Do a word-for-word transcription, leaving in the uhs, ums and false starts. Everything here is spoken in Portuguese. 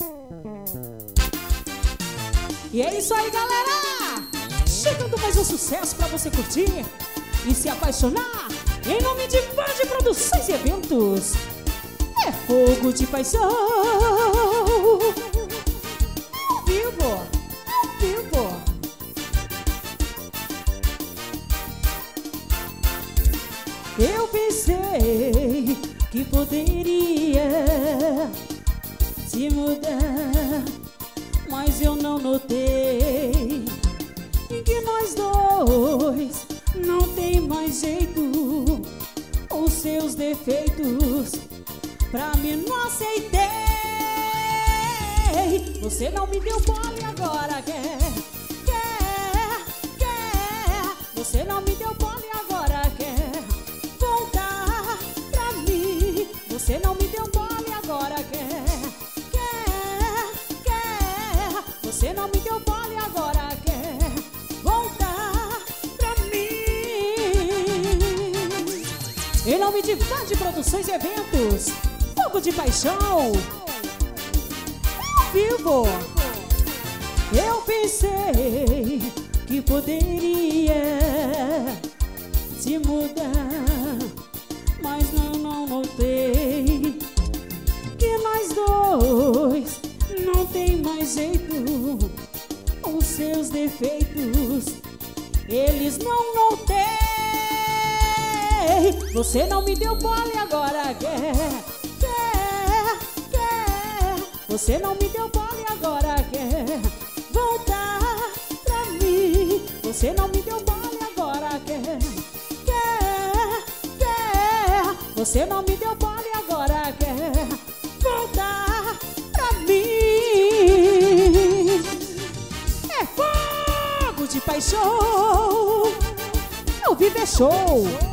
E é isso aí, galera! Chegando mais um sucesso pra você curtir e se apaixonar. Em nome de Band Produções e Eventos, é fogo de paixão. Ao vivo, ao vivo. Eu pensei que poderia te mudar, mas eu não notei que nós dois não tem mais jeito. Os seus defeitos pra mim não aceitei. Você não me deu bola e agora quer, quer, quer. Você não me deu bola e agora quer voltar pra mim. Você não me deu bola e agora quer, quer, quer. Você não me deu bola e agora quer voltar pra mim. Em nome de Band Produções e Eventos, fogo de paixão. Ao vivo. Eu pensei que poderia te mudar, mas não, não notei que nós dois não tem mais jeito. Os seus defeitos, eles não notei. Você não me deu bola e agora quer, quer, quer. Você não me deu bola e agora quer voltar pra mim. Você não me deu bola e agora quer, quer, quer. Você não me deu bola e agora quer voltar pra mim. É fogo de paixão. Ao vivo é show.